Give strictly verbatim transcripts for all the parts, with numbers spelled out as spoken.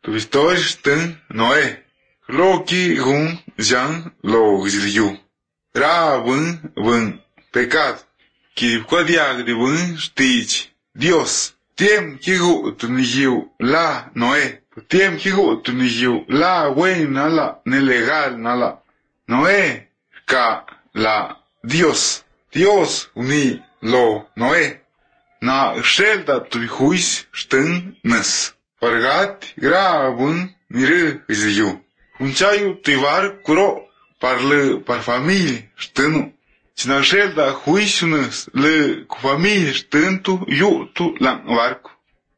tu historia ten Noé. Loki gun jan lo gizliu. Ra bun bun pecado. Que quadiag de bun stich. Dios. Tiem que gu tu nigiu la Noé. Tiem que gu tu nigiu la wen nala nelegal nala. Noé ka la Dios. Dios uni lo Noé. Na shelda tu huis stân nas. Pargat gra bun mire gizliu. Unchayu tivar kuro par le par familie stânu. Cina shelda huisunas le cu familie stântu yu tu lang varcu.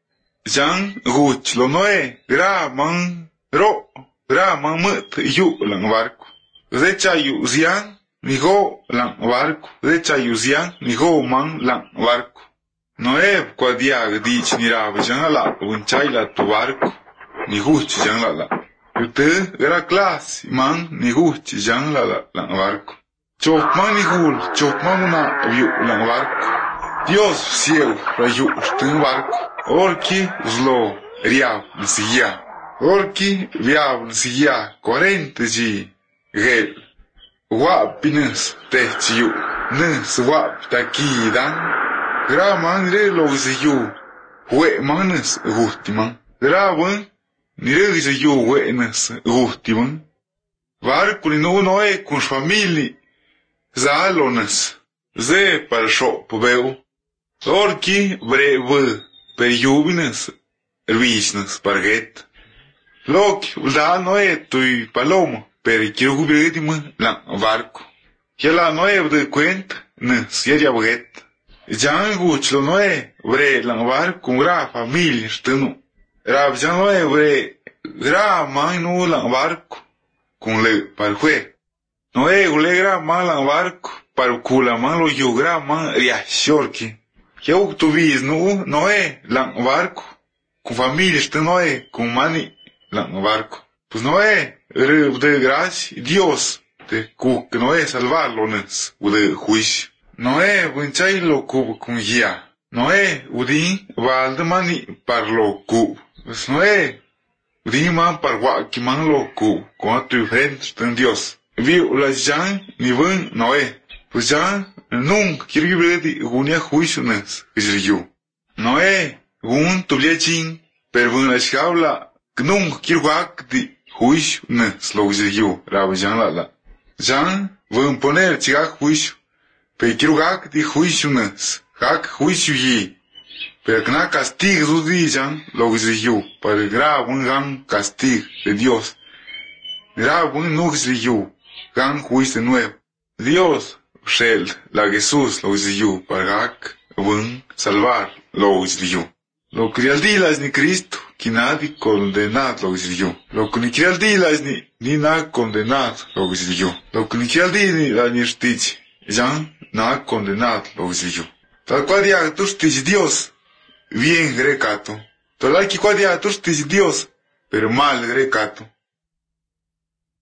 Jan guch lo Noé gra man ro gra man măt yu lang varcu. Zecha yu zian migo lang varcu. Zecha yu zian migo man lang varcu. Noé quadiag dici nirava jan la unchay la tu varcu. Ni guch jan la la. Yute era clase man ni guch jan la la lang varcu. Chok man ni gul, chok man una yu lang varcu. Dios sieu ra yu stân varcu. Orki zlo riav nsia. Orki viav nsia cuarenta ji gel. Wap nâs tech yu. Nâs wap taki dan. Gra man re lo yu. We man nâs guti man. Gra bun ni re yu we nâs guti man. Varcu ni nu Noé cu familie. Zalonas. Ze par shop veu. Orki bre vă. Per iubinas. Ruisnas parget. Loc da Noé tui paloma. Per kirugubedima la varcu. Yela Noé de cuent. Nă sieria bret. Jan guch lo Noé bre la varcu cu gra familie stânu. Rab jan Noé bre gra man nu la varcu. Cum le parhue. Noé ule gra man la varcu. Par cula man lo yu gra man riașorchi. Eu tu vis nu Noé la varcu. Cu familie stă Noé cu mani la varcu. Pues Noé râv de graci Dios de cu Noé salvarlo nâs u de huiș. Noé vâncai lo cu cum ia. Noé udin val de mani par lo cu. Pues Noé udin man par guaki man lo cu. Cu atu friend stân Dios. Viu la jan ni vân Noé. Pues jan nunc kirgibredi gunia huișunăs gizriu. Noé gun tubliacin per vân la șcaula nunc kirguac di huișunăs lo gizriu. Raba jan la la. Jan vân poner cigac huișu. Pe kirguac di huișunăs. Hac huișu yi. Per cna castig zudi jan lo gizriu. Per gra vân gan castig de Dios. Gra vân nu gizriu. Gan huiș de nuevo. Dios Shel la Jesús lo gizliu pargak vân salvar lo gizliu. Lo crialdilas ni Cristo ki nadi condenat lo gizliu. Lo ni crialdilas ni ni na condenat lo gizliu. Lo ni crialdini la ni știți jan na condenat lo gizliu. Tal cual dia tu știți Dios bien grecato. Tal ki cual dia tu știți Dios pero mal grecato.